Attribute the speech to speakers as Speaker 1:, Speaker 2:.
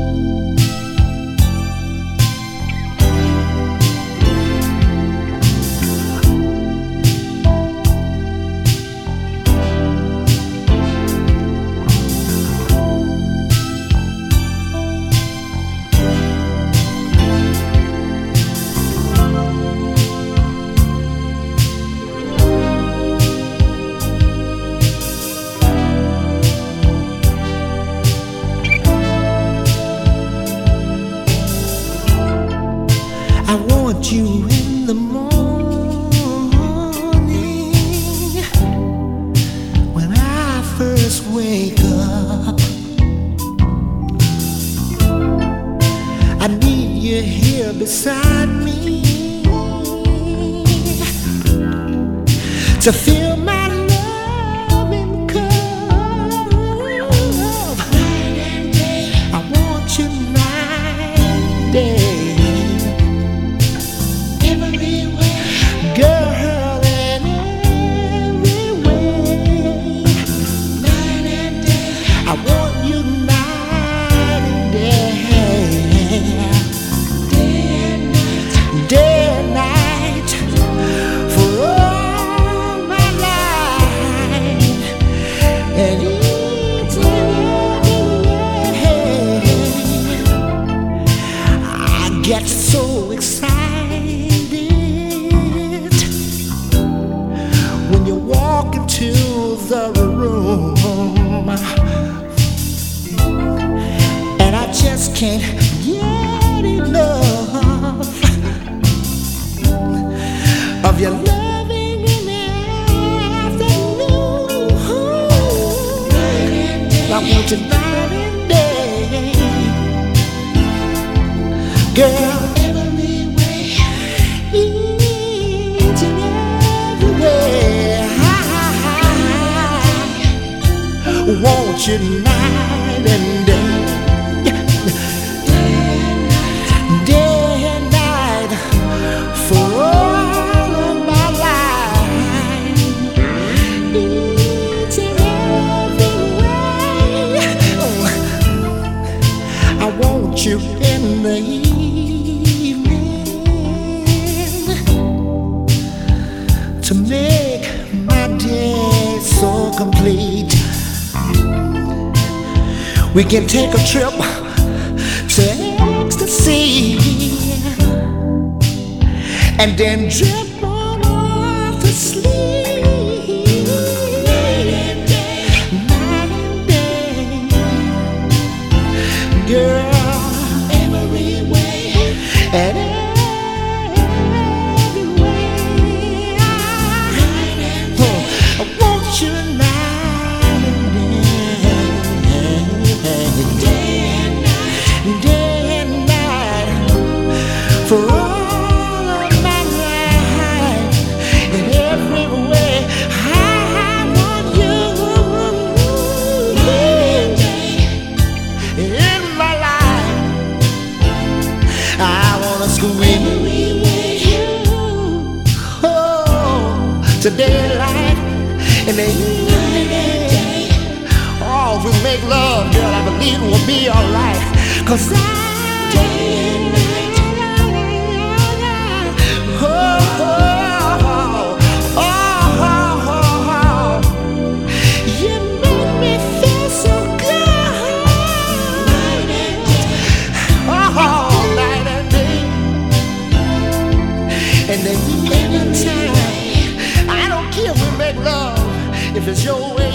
Speaker 1: I want you in the morning when I first wake up. I need you here beside me to feel my loving cup. Night and day, I want you night and day. Girl, in every way, night and day, I want you night and day, day and night, for all my life, and each and every way. I get so excited when you walk into the room, and I just can't get enough of your loving in the afternoon. I want you night and day, girl. Want you night and day, day and night, for all of my life, each and every way. I want you in the evening to make my day so complete. We can take a trip to ecstasy and then drift on off to sleep. Night and day, girl, every way and every way. I want you now. For all of my life, in every way, I want you in my life. I wanna squeeze you, oh, to daylight in the evening. Oh, if we make love, girl, I believe it will be alright. 'Cause and then anytime, I don't care if we make love, if it's your way.